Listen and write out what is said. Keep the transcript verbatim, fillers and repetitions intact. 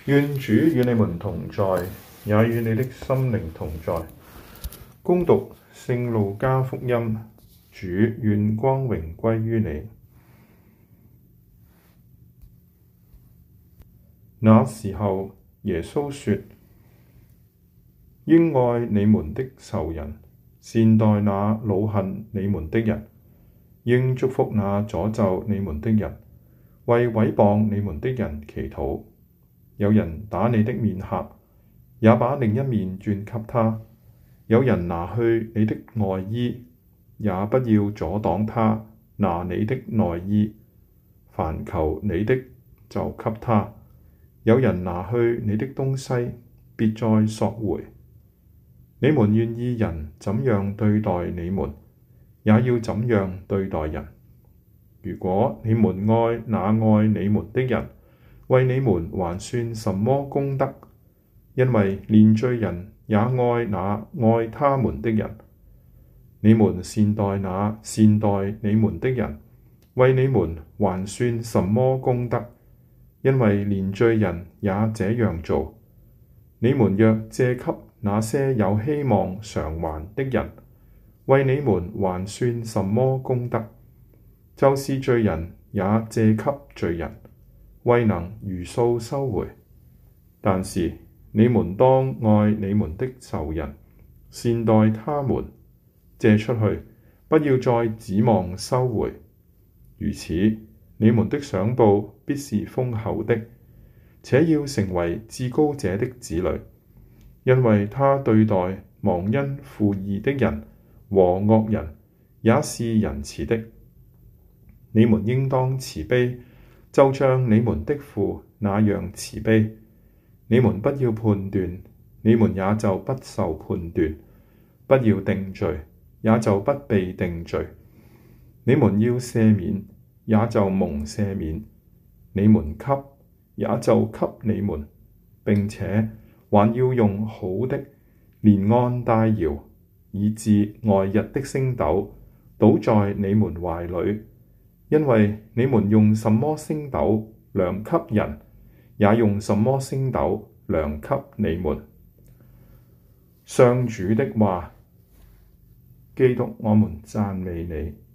願主與你們同在，也與你的心靈同在。恭讀聖路加福音，主願光榮歸於你。那時候，耶穌說：應愛你們的仇人，善待那惱恨你們的人，應祝福那詛咒你們的人，為毀謗你們的人祈禱。有人打你的面頰，也把另一面轉給他；有人拿去你的外衣，也不要阻擋他拿你的內衣。凡求你的，就給他；有人拿去你的東西，別再索回。你們願意人怎樣對待你們，也要怎樣對待人。如果你們愛那愛你們的人，為你們還算什麼功德？因為連罪人也愛那愛他們的人。你們善待那善待你們的人，為你們還算什麼功德？因為連罪人也這樣做。你們若借給那些有希望償還的人，為你們還算什麼功德？就是罪人也借給罪人，未能如數收回。但是你們當愛你們的仇人，善待他們，借出去，不要再指望收回。如此，你們的賞報必是豐厚的，且要成為至高者的子女，因為他對待忘恩負義的人和惡人，也是仁慈的。你們應當慈悲，就像你們的父那樣慈悲。你們不要判斷，你們也就不受判斷；不要定罪，也就不被定罪。你們要赦免，也就蒙赦免；你們給，也就給你們，並且還要用好的，連按帶搖，以致外溢的升斗倒在你們懷裏。因為你們用什麼升斗量給人，也用什麼升斗量給你們。上主的話。基督，我們讚美你。